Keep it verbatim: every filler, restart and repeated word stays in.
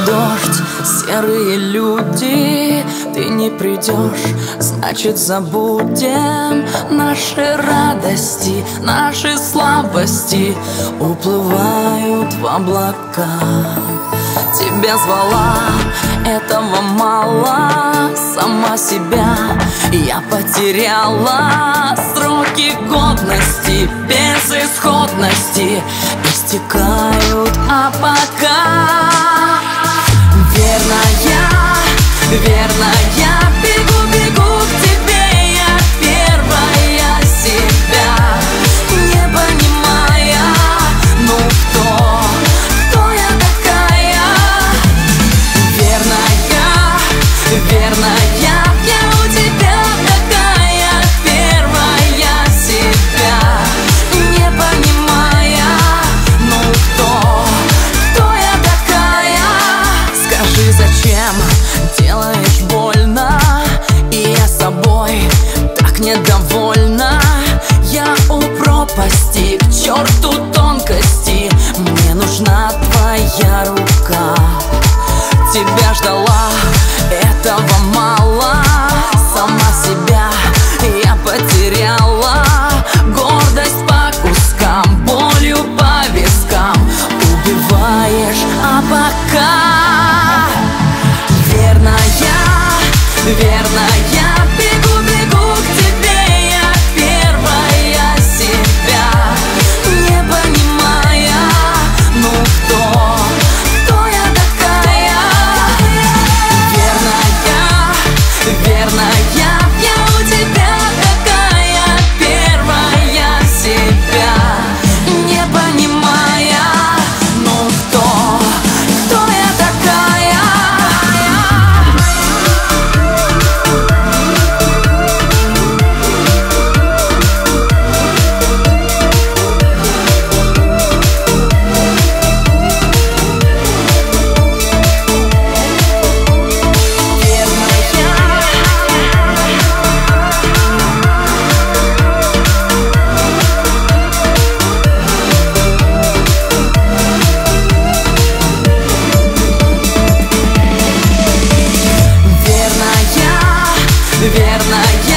дождь, серые люди. Ты не придешь, значит забудем наши радости, наши слабости уплывают в облака. Тебя звала, этого мало, сама себя я потеряла. Сроки годности, безысходности истекают, а пока верная, верная, бегу, бегу к тебе, я первая себя не понимая. Ну кто, кто я такая? Верная, верная, я у тебя такая первая себя не понимая. Ну кто, кто я такая? Скажи, зачем делаешь больно, и я собой так недовольна. Я у пропасти, к черту тонкости, мне нужна твоя рука. Тебя ждала, этого мало, сама себя я потеряла. Гордость по кускам, болью по вискам убиваешь, а пока верная, верная, бегу, бегу к тебе, я первая себя не понимая. Ну кто, кто я такая? Верная, верная, я у тебя такая первая себя не понимая. Ну кто, кто я такая? Верная,